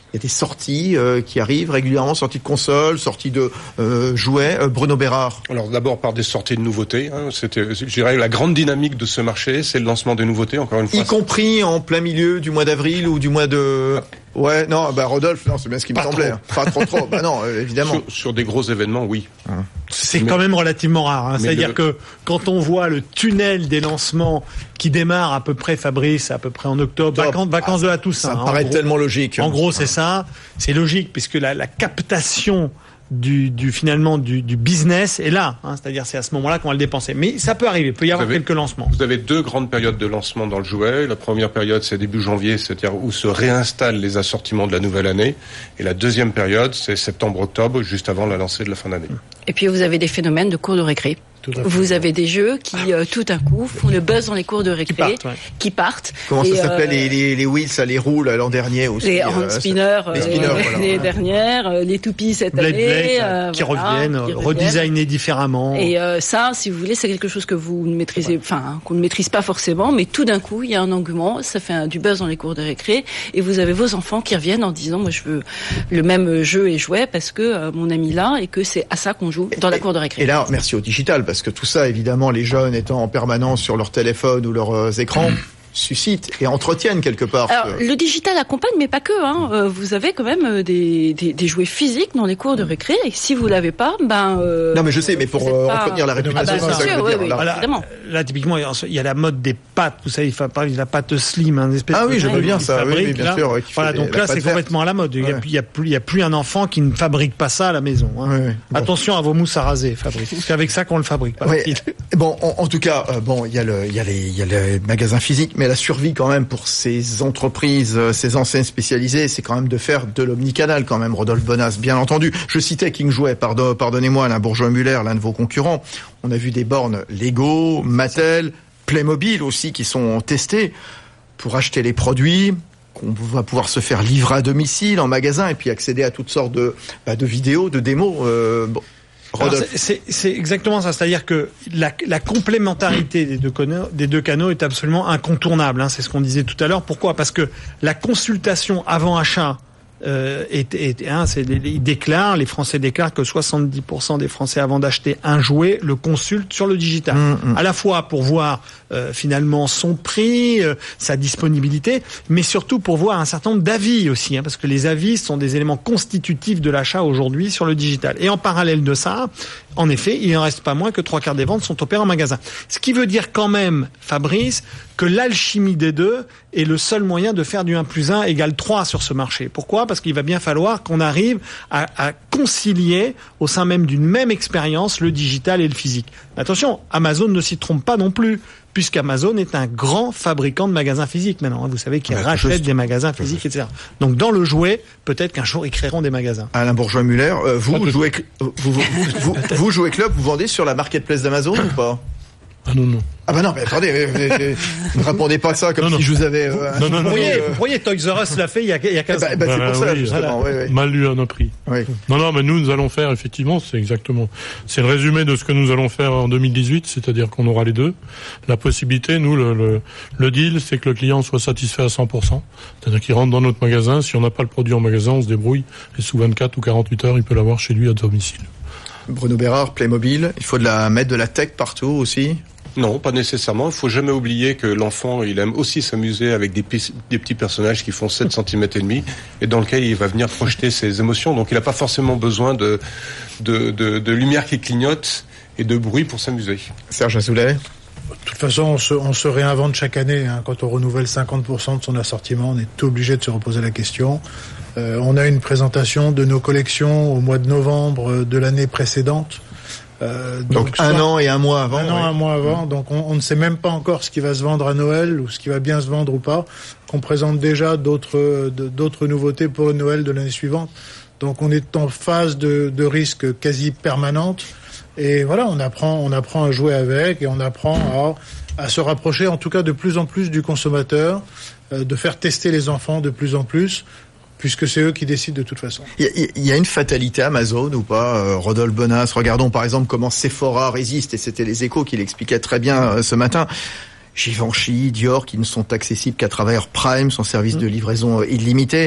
Il y a des sorties euh, qui arrivent régulièrement, sorties de consoles, sorties de euh, jouets. Euh, Bruno Bérard. Alors d'abord par des sorties de nouveautés. Hein. C'était, je dirais, la grande dynamique de ce marché, c'est le lancement des nouveautés. Encore une fois. Y compris en plein milieu du mois d'avril ou du mois de. Ouais, non, bah Rodolphe, non, c'est bien ce qui Pas me semblait. trop. Pas trop, trop. Bah non, euh, évidemment. Sur, sur des gros événements, oui. C'est Mais- quand même relativement rare. Hein. mais C'est-à-dire le- que quand on voit le tunnel des lancements qui démarre à peu près, Fabrice, à peu près en octobre, Top. vacances, vacances de la Toussaint. Ça me hein, paraît en gros. tellement logique. En gros, c'est ça. C'est logique puisque la, la captation du, du finalement du, du business est là. Hein, c'est-à-dire c'est à ce moment-là qu'on va le dépenser. Mais ça peut arriver. Il peut y avoir Vous avez- quelques lancements. Vous avez deux grandes périodes de lancement dans le jouet. La première période, c'est début janvier, c'est-à-dire où se réinstallent les assortiments de la nouvelle année. Et la deuxième période, c'est septembre-octobre, juste avant la lancée de la fin d'année. Et puis vous avez des phénomènes de cours de récré. Tout à fait. Vous avez des jeux qui, euh, tout d'un coup, font le buzz dans les cours de récré, Qui partent, ouais. qui partent. Comment ça Et, s'appelait euh, les, les, les wheels, ça, les roues, là, l'an dernier aussi. les euh, hand spinners, les euh, spinners, les- voilà. les dernières, euh, les toupies cette Blade année, Blade, euh, qui voilà, reviennent, qui redesignés différemment. Et euh, ça, si vous voulez, c'est quelque chose que vous ne maîtrisez, enfin qu'on ne maîtrise pas forcément, mais tout d'un coup, il y a un engouement, ça fait un, du buzz dans les cours de récré, et vous avez vos enfants qui reviennent en disant, moi, je veux le même jeu et jouet parce que euh, mon ami là, et que c'est à ça qu'on joue dans la cour de récré. Et là, merci au digital, parce que tout ça, évidemment, les jeunes étant en permanence sur leur téléphone ou leurs euh, écrans, suscitent et entretiennent quelque part. Alors, ce- le digital accompagne, mais pas que. Hein. Euh, vous avez quand même euh, des, des, des jouets physiques dans les cours de récré, et si vous l'avez pas, ben. Euh, Non, mais je sais, mais pour vous êtes euh, pas- entretenir la réputation, Ah bah, c'est ça que bien je veux sûr, dire. oui, Là. oui. Voilà, évidemment. là, typiquement, il y a la mode des pâtes. Vous savez, il faut pas la pâte slim, hein, une espèce Ah de oui, je veux truc bien qu'ils ça, oui, fabriquent, oui, bien là. sûr, ouais, qui fait Voilà, des- donc la là, pâte c'est verte. complètement à la mode. Il y a, Ouais. il y a plus, il y a plus un enfant qui ne fabrique pas ça à la maison. Hein. Ouais, ouais. Bon. Attention à vos mousses à raser, Fabrice. C'est avec ça qu'on le fabrique. Pas Ouais. facile. Bon, en, en tout cas, euh, bon, il y a le, il y a les, il y a les magasins physiques, mais la survie quand même pour ces entreprises, euh, ces enseignes spécialisées, c'est quand même de faire de l'omnicanal quand même. Rodolphe Bonas, bien entendu. Je citais King Jouet, pardon, pardonnez-moi, Alain Bourgeois-Muller, l'un de vos concurrents. On a vu des bornes Lego, Mattel, Playmobil aussi qui sont testées pour acheter les produits, qu'on va pouvoir se faire livrer à domicile, en magasin, et puis accéder à toutes sortes de, bah, de vidéos, de démos. Euh, bon. Alors, Rodolphe. c'est- C'est c'est exactement ça, c'est-à-dire que la, la complémentarité des deux, canaux, des deux canaux est absolument incontournable. Hein, c'est ce qu'on disait tout à l'heure. Pourquoi ? Parce que la consultation avant achat, euh, est, est, hein, c'est, ils déclarent, les Français déclarent que soixante-dix pour cent des Français avant d'acheter un jouet le consultent sur le digital. Mmh, mmh. À la fois pour voir euh, finalement son prix, euh, sa disponibilité, mais surtout pour voir un certain nombre d'avis aussi, hein, parce que les avis sont des éléments constitutifs de l'achat aujourd'hui sur le digital. Et en parallèle de ça, en effet, il n'en reste pas moins que trois quarts des ventes sont opérées en magasin. Ce qui veut dire quand même, Fabrice, que l'alchimie des deux est le seul moyen de faire du un plus un égale trois sur ce marché. Pourquoi ? Parce qu'il va bien falloir qu'on arrive à, à concilier au sein même d'une même expérience le digital et le physique. Attention, Amazon ne s'y trompe pas non plus, puisqu'Amazon est un grand fabricant de magasins physiques maintenant. Vous savez qu'ils Ouais, rachètent juste. des magasins physiques, et cetera. Donc dans le jouet, peut-être qu'un jour ils créeront des magasins. Alain Bourgeois-Muller, euh, vous, Pas tout. jouez, cl- vous, vous, vous, vous jouez club, vous vendez sur la marketplace d'Amazon ou pas? Ah non, non. Ah bah non, mais attendez, euh, euh, ne répondez pas ça comme Non, si non. je vous avais... euh, Non, non, Vous non. pourriez, euh, vous pourriez, Toys R Us l'a fait il y a, il y a eh quinze bah, ans. bah, c'est Bah pour ça, oui, justement. Oui, oui. Mal lu à nos prix. Oui. Non, non, mais nous, nous allons faire, effectivement, c'est exactement, c'est le résumé de ce que nous allons faire en deux mille dix-huit, c'est-à-dire qu'on aura les deux. La possibilité, nous, le, le, le deal, c'est que le client soit satisfait à cent pour cent. C'est-à-dire qu'il rentre dans notre magasin, si on n'a pas le produit en magasin, on se débrouille, et sous vingt-quatre ou quarante-huit heures, il peut l'avoir chez lui à domicile. Bruno Bérard, Playmobil, il faut de la mettre de la tech partout aussi. Non, pas nécessairement. Il faut jamais oublier que l'enfant, il aime aussi s'amuser avec des, pis- des petits personnages qui font sept centimètres et demi et dans lesquels il va venir projeter ses émotions. Donc il n'a pas forcément besoin de, de, de, de lumière qui clignote et de bruit pour s'amuser. Serge Azoulay. De toute façon, on se, on se réinvente chaque année. Hein. Quand on renouvelle cinquante pour cent de son assortiment, on est obligé de se reposer la question. Euh, on a une présentation de nos collections au mois de novembre de l'année précédente. Euh, Donc, soit- un an et un mois avant. Un an, ouais. un mois avant. Donc on, on ne sait même pas encore ce qui va se vendre à Noël ou ce qui va bien se vendre ou pas. Qu'on présente déjà d'autres de- d'autres nouveautés pour Noël de l'année suivante. Donc on est en phase de, de risque quasi permanente. Et voilà, on apprend, on apprend à jouer avec et on apprend à, à se rapprocher, en tout cas de plus en plus du consommateur, euh, de faire tester les enfants de plus en plus, puisque c'est eux qui décident de toute façon. Il y, a- il y a une fatalité Amazon ou pas, euh, Rodolphe Bonas? Regardons par exemple comment Sephora résiste, et c'était les Échos qui l'expliquaient très bien euh, ce matin. Givenchy, Dior, qui ne sont accessibles qu'à travers Prime, son service de livraison euh, illimité.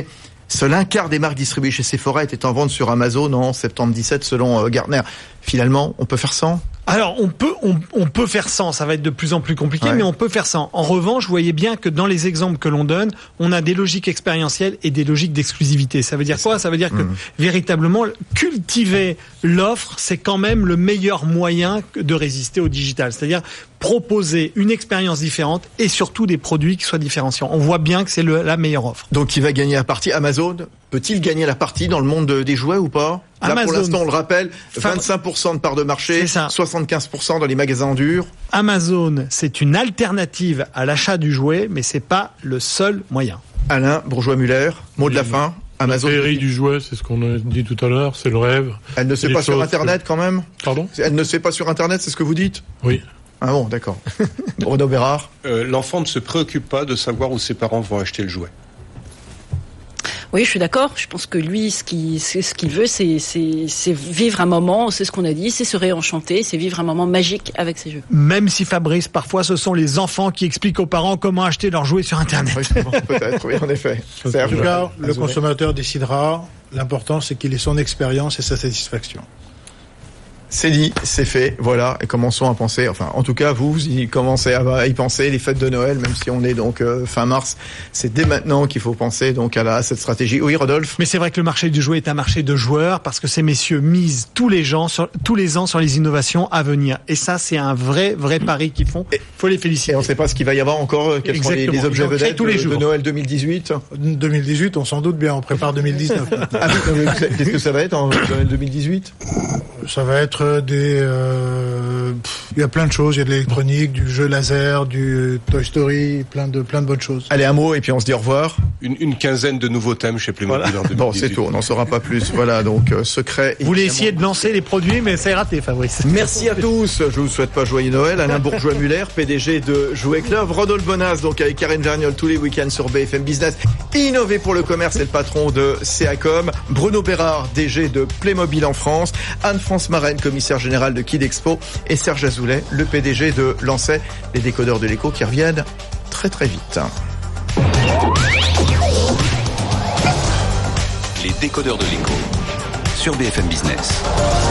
Seul un quart des marques distribuées chez Sephora étaient en vente sur Amazon en septembre dix-sept selon Gartner. Finalement, on peut faire sans ? Alors, on peut, on, on peut faire sans. Ça va être de plus en plus compliqué, ouais. mais on peut faire sans. En revanche, vous voyez bien que dans les exemples que l'on donne, on a des logiques expérientielles et des logiques d'exclusivité. Ça veut dire quoi ? Ça veut dire que mmh. véritablement, cultiver l'offre, c'est quand même le meilleur moyen de résister au digital. C'est-à-dire proposer une expérience différente et surtout des produits qui soient différenciants. On voit bien que c'est le, la meilleure offre. Donc, qui va gagner la partie ? Amazon peut-il gagner la partie dans le monde des jouets ou pas ? Là, Amazon, pour l'instant, on le rappelle, vingt-cinq pour cent de part de marché, soixante-quinze pour cent dans les magasins en dur. Amazon, c'est une alternative à l'achat du jouet, mais c'est pas le seul moyen. Alain Bourgeois-Muller, mot de la fin. Amazon. La féerie du jouet, c'est ce qu'on a dit tout à l'heure, c'est le rêve. Elle ne se fait pas sur Internet, quand même ? Pardon ? Elle ne se fait pas sur Internet, c'est ce que vous dites ? Oui. Ah bon, d'accord. Renaud Bérard. Euh, l'enfant ne se préoccupe pas de savoir où ses parents vont acheter le jouet. Oui, je suis d'accord. Je pense que lui, ce qu'il, ce qu'il veut, c'est, c'est, c'est vivre un moment, c'est ce qu'on a dit, c'est se réenchanter, c'est vivre un moment magique avec ces jeux. Même si Fabrice, parfois, ce sont les enfants qui expliquent aux parents comment acheter leurs jouets sur Internet. Oui, bon, peut-être, oui, en effet. En tout cas, le consommateur décidera. L'important, c'est qu'il ait son expérience et sa satisfaction. C'est dit, c'est fait, voilà, et commençons à penser, enfin, en tout cas, vous, vous y commencez à y penser, les fêtes de Noël, même si on est donc euh, fin mars, c'est dès maintenant qu'il faut penser donc à, la, à cette stratégie. Oui, Rodolphe ? Mais c'est vrai que le marché du jouet est un marché de joueurs, parce que ces messieurs misent tous les gens, sur, tous les ans sur les innovations à venir. Et ça, c'est un vrai, vrai pari qu'ils font. Il faut les féliciter. Et on ne sait pas ce qu'il va y avoir encore, quels sont les, les objets vedettes tous les de, jours. de Noël deux mille dix-huit. deux mille dix-huit, on s'en doute bien, on prépare deux mille dix-neuf. Ah oui, qu'est-ce que ça va être en Noël deux mille dix-huit ? Ça va être des... Euh, Euh, pff, il y a plein de choses, il y a de l'électronique, du jeu laser, du Toy Story, plein de plein de bonnes choses. Allez, un mot et puis on se dit au revoir. Une, une quinzaine de nouveaux thèmes chez Playmobil Voilà. en deux mille dix-huit. Bon, c'est tout, on n'en saura pas plus. Voilà, donc euh, secret. Vous voulez essayer de lancer les produits, mais c'est raté, Fabrice. Merci à tous. Je vous souhaite pas joyeux Noël. Alain Bourgeois-Muller, P D G de Jouet Club. Rodolphe Bonas, donc avec Karen Vergnol tous les week-ends sur B F M Business. Innover pour le commerce, c'est le patron de Céacom. Bruno Bérard, D G de Playmobil en France. Anne-France Marraine, commissaire générale de Kid Expo. Et Serge Azoulay, le P D G de Lancet. Les décodeurs de l'écho qui reviennent très très vite. Les décodeurs de l'écho sur B F M Business.